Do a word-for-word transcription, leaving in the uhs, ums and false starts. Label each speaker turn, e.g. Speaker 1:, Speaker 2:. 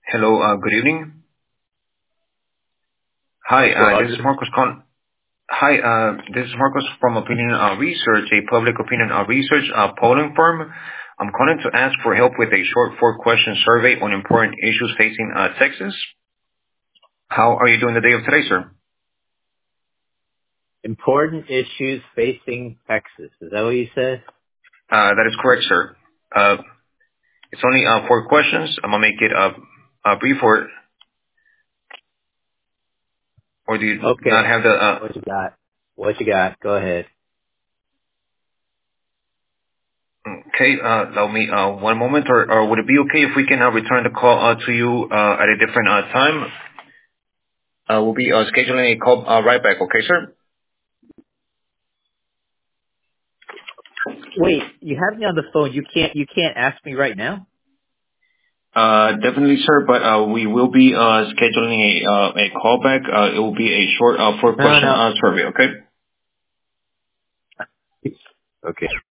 Speaker 1: Hello, uh, good evening. Hi, uh, this is
Speaker 2: Roger.
Speaker 1: Marcos Con. Hi, uh, this is Marcos from Opinion uh, Research, a public opinion uh, research uh, polling firm. I'm calling to ask for help with a short four-question survey on important issues facing uh, Texas. How are you doing the day of today, sir?
Speaker 2: Important issues facing Texas. Is that what you said?
Speaker 1: Uh, that is correct, sir. Uh, it's only uh, four questions. I'm gonna make it uh, uh, brief, or or do you not
Speaker 2: Okay.
Speaker 1: have the? Uh,
Speaker 2: What you got? What you got? Go ahead.
Speaker 1: okay, uh, allow me uh, one moment, or, or would it be okay if we can uh, return the call uh, to you uh, at a different uh, time? Uh, we'll be uh, scheduling a call uh, right back. Okay, sir?
Speaker 2: Wait, you have me on the phone. You can't. You can't ask me right now.
Speaker 1: Uh, definitely, sir. But uh, we will be uh, scheduling a uh, a call back. Uh, it will be a short uh, four
Speaker 2: No,
Speaker 1: question
Speaker 2: no.
Speaker 1: uh, survey. Okay.
Speaker 2: Okay.